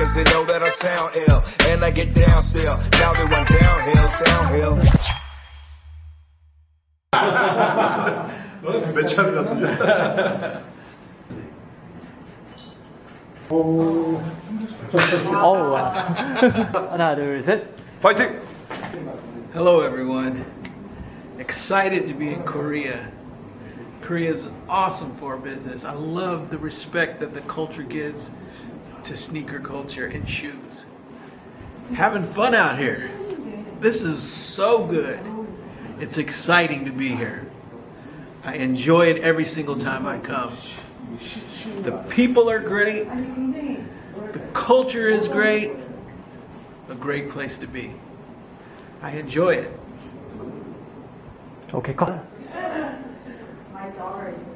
cause they know that I sound ill. And I get down still. Now they went downhill. 매참 같은데. 하나, 둘, 셋. 파이팅! Hello everyone. Excited to be in Korea. Korea is awesome for our business. I love the respect that the culture gives to sneaker culture and shoes. Having fun out here. This is so good. It's exciting to be here. I enjoy it every single time I come. The people are great. The culture is great. A great place to be. I enjoy it. 오케이, 컷. My daughter is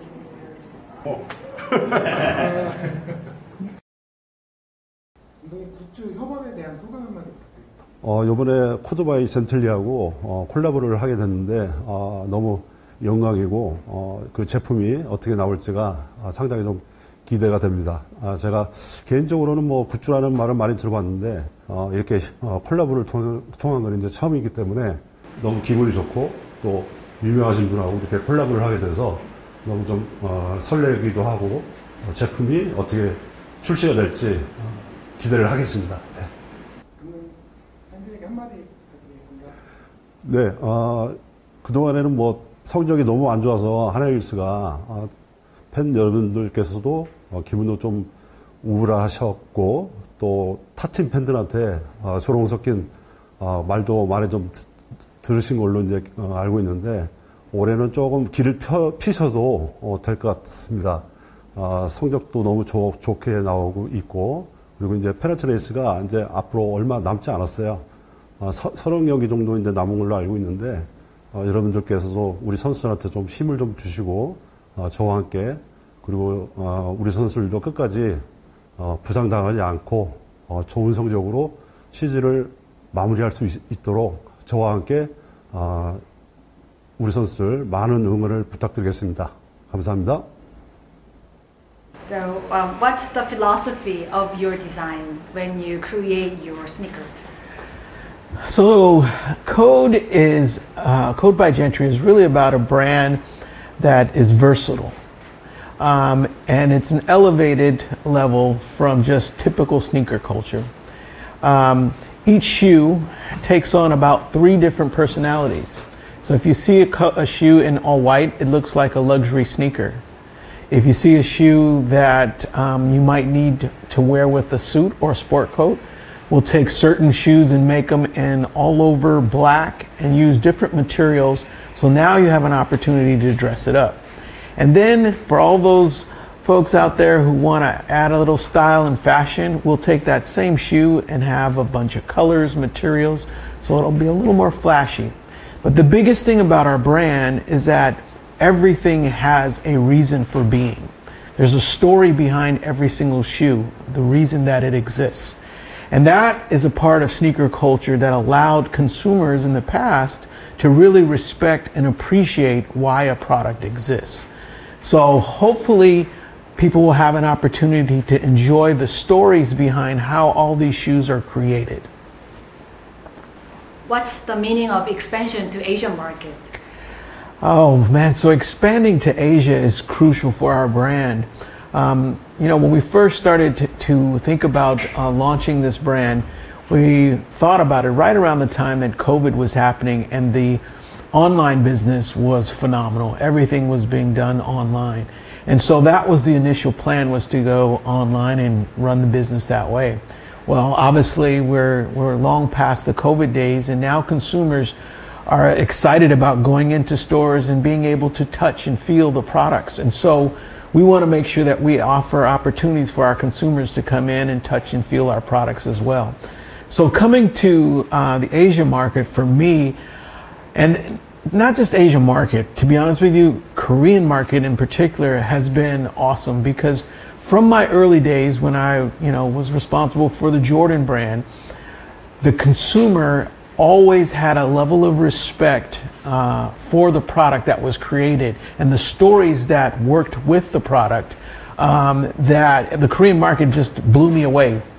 감독님 굿즈 협업에 대한 소감 한마디 부탁드립니다. 요번에 코드바이 젠틀리하고 콜라보를 하게 됐는데 너무 영광이고 그 제품이 어떻게 나올지가 상당히 좀 기대가 됩니다. 제가 개인적으로는 뭐 굿즈라는 말은 많이 들어봤는데 이렇게 콜라보를 통한 건 이제 처음이기 때문에 너무 기분이 좋고 또 유명하신 분하고 이렇게 콜라보를 하게 돼서 너무 좀 설레기도 하고 제품이 어떻게 출시가 될지 기대를 하겠습니다. 네. 그러면 팬들에게 한마디 부탁드리겠습니다. 네, 그동안에는 뭐 성적이 너무 안 좋아서 하나일스가 팬 여러분들께서도 기분도 좀 우울하셨고 또 타팀 팬들한테 조롱 섞인 말도 많이 좀 들으신 걸로 이제 알고 있는데 올해는 조금 길을 피셔도 될 것 같습니다. 성적도 너무 좋게 나오고 있고 그리고 이제 페널티 레이스가 이제 앞으로 얼마 남지 않았어요. 30경기 정도 이제 남은 걸로 알고 있는데 여러분들께서도 우리 선수들한테 좀 힘을 좀 주시고 저와 함께 그리고 우리 선수들도 끝까지 부상당하지 않고 좋은 성적으로 시즌을 마무리할 수 있도록 저와 함께 우리 선수들 많은 응원을 부탁드리겠습니다. 감사합니다. So, what's the philosophy of your design when you create your sneakers? So, Code by Gentry is really about a brand that is versatile. And it's an elevated level from just typical sneaker culture. Each shoe takes on about 3 different personalities. So if you see a shoe in all white, it looks like a luxury sneaker. If you see a shoe that you might need to wear with a suit or a sport coat, we'll take certain shoes and make them in all over black and use different materials. So now you have an opportunity to dress it up. And then for all those folks out there who want to add a little style and fashion, we'll take that same shoe and have a bunch of colors, materials, so it'll be a little more flashy. But the biggest thing about our brand is that everything has a reason for being. There's a story behind every single shoe, the reason that it exists. And that is a part of sneaker culture that allowed consumers in the past to really respect and appreciate why a product exists. So hopefully people will have an opportunity to enjoy the stories behind how all these shoes are created. What's the meaning of expansion to Asian market? Oh man, so expanding to Asia is crucial for our brand. When we first started to think about launching this brand, we thought about it right around the time that COVID was happening and the online business was phenomenal. Everything was being done online. And so that was the initial plan, was to go online and run the business that way. Well, obviously we're long past the COVID days, and now consumers are excited about going into stores and being able to touch and feel the products. And so we want to make sure that we offer opportunities for our consumers to come in and touch and feel our products as well. So coming to the Asia market for me, and not just Asia market, to be honest with you, Korean market in particular has been awesome, because from my early days when I was responsible for the Jordan brand, the consumer always had a level of respect for the product that was created and the stories that worked with the product that the Korean market just blew me away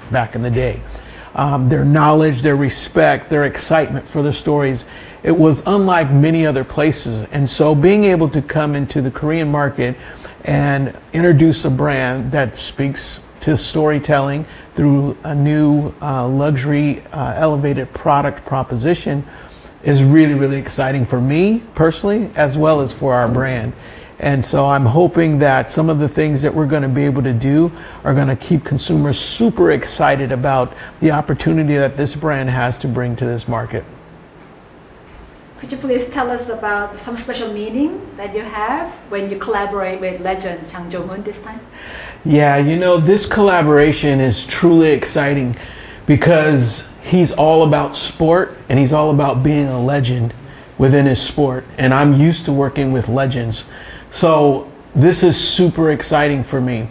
back in the day. Their knowledge, their respect, their excitement for the stories, it was unlike many other places. And so being able to come into the Korean market and introduce a brand that speaks to storytelling through a new luxury elevated product proposition is really, really exciting for me personally, as well as for our brand. And so I'm hoping that some of the things that we're going to be able to do are going to keep consumers super excited about the opportunity that this brand has to bring to this market. Could you please tell us about some special meaning that you have when you collaborate with legend Jang Jo-hoon this time? Yeah, you know, this collaboration is truly exciting because he's all about sport and he's all about being a legend within his sport. And I'm used to working with legends. So this is super exciting for me.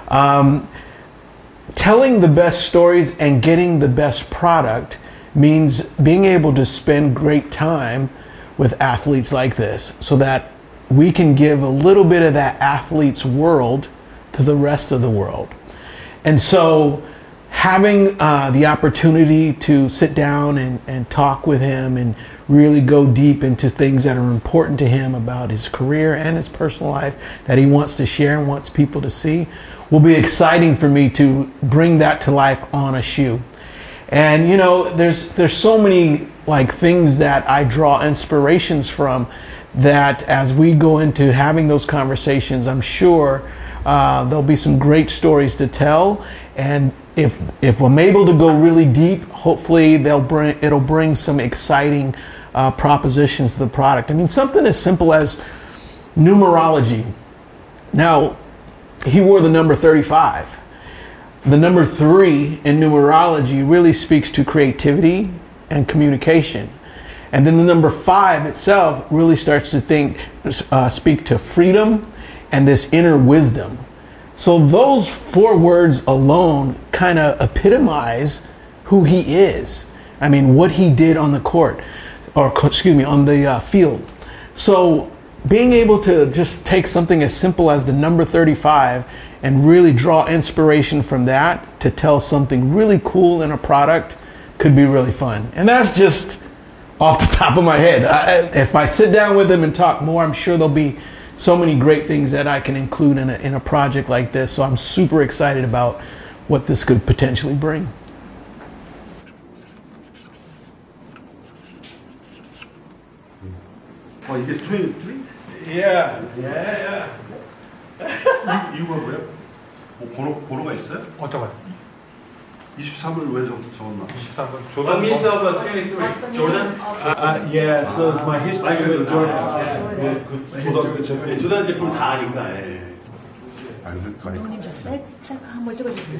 Telling the best stories and getting the best product means being able to spend great time with athletes like this so that we can give a little bit of that athlete's world to the rest of the world. And so having the opportunity to sit down and talk with him and really go deep into things that are important to him about his career and his personal life that he wants to share and wants people to see will be exciting for me to bring that to life on a shoe. And you know, there's so many like things that I draw inspirations from that as we go into having those conversations, I'm sure there'll be some great stories to tell. And if I'm able to go really deep, hopefully it'll bring some exciting propositions to the product. I mean, something as simple as numerology. Now, he wore the number 35. The number 3 in numerology really speaks to creativity and communication. And then the number 5 itself really starts to speak to freedom and this inner wisdom. So those 4 words alone kind of epitomize who he is. I mean, what he did on the court, or excuse me, on the field. So being able to just take something as simple as the number 35 and really draw inspiration from that to tell something really cool in a product could be really fun. And that's just off the top of my head. If I sit down with him and talk more, I'm sure there'll be so many great things that I can include in a project like this. So I'm super excited about what this could potentially bring. 어, 이게 23? Yeah. 이유가 뭐야? 뭐 번호가 있어요? 어떤 거? 23을 왜 적었나? 23번 What means 조던 of 23? Jordan? Yeah, so it's my history with Jordan. 조던 제품 다 아니까. 예. 아니, 백 체크 한번 찍어주세요.